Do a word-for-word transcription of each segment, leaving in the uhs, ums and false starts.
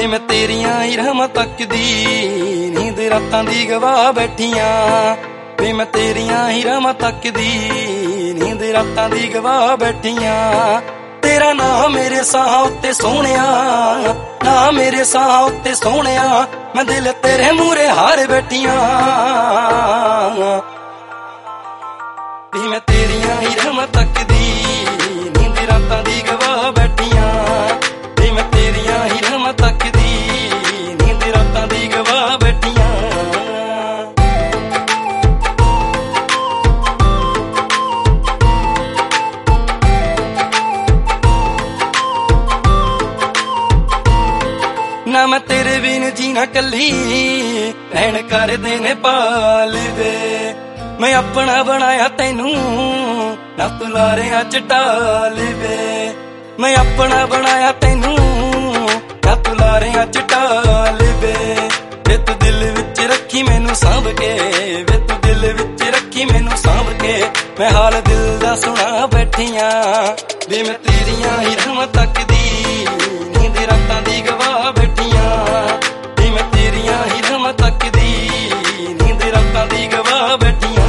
मैं तेरियां ही रहमां तकदी नींद रातां दी गवा बैठियां वे मैं तेरियां ही रहमां तकदी नींद रातां दी गवा बैठियां तेरा नाम मेरे साह उत्ते सोहणिया ना मेरे साह उत्ते सोहणिया मैं दिल तेरे मूरे हार बैठियां वे मैं तेरियां ही रहमां तकदी नींद रातां दी गवा बैठियां वे मैं तेरियां ही रहमां तकदी नींद रातां दी गवा बैठियां ना मैं तेरे बिन जीना कली रहन कर देने पाल वे मैं अपना बनाया तेनू ना तू लारियां च टाल वे मैं अपना बनाया तेनू ना तू लारियां च टाल वे वे तू दिल विच रखी मैनू सांभ के वे तू दिल विच रखी मैनू सांभ के मैं हाल दिल दा सुना बैठियां वे मैं तेरियां ही रहमां तकदी नींद रातां दी गवा बैठियां वे मैं तेरियां ही रहमां तकदी नींद रातां दी गवा बैठियां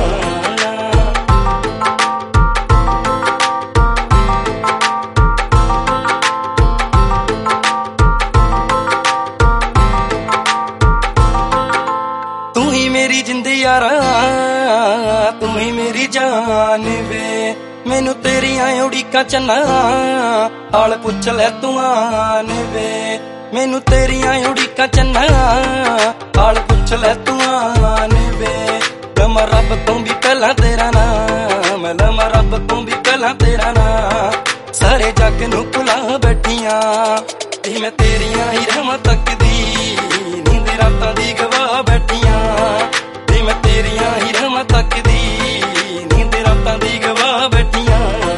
तू ही मेरी जिंद यारा तू ही मेरी जान वे मैनू तेरियां उड़ीकां चन्ना हाल पुछ लै तू आन वे मैनू तेरियां उड़ीकां चन्ना हाल पुछ लै तू आन वे लमा रब तू भी पहला तेरा नाम लमा रब तू भी पहला तेरा नाम सारे जग नू भुला बैठियां वे मैं तेरियां ही रहमां तकदी नींद रातां दी गवा बैठियां वे मैं तेरियां ही रहमां तकदी नींद रातां दी गवा बैठियां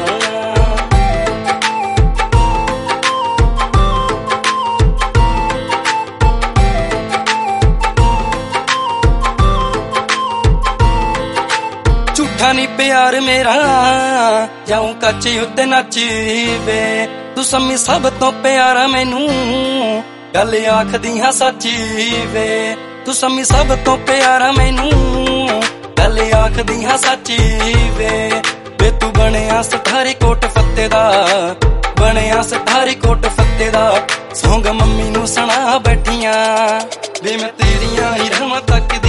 झूठा नी प्यार मेरा जाऊं कच्चे उत्ते नच वे तू सम्मी सब तो प्यारा मैनू गल आखदी हां सच वे तू सम्मी सब तो प्यारा मैनू गल आखदी हां सच वे वे तू बनिया सठारी कोट फत्ते दा बनिया सठारी कोट फत्ते दा सौंग मम्मी नू सुना बैठियां वे मैं तेरियां ही रहमां तकदी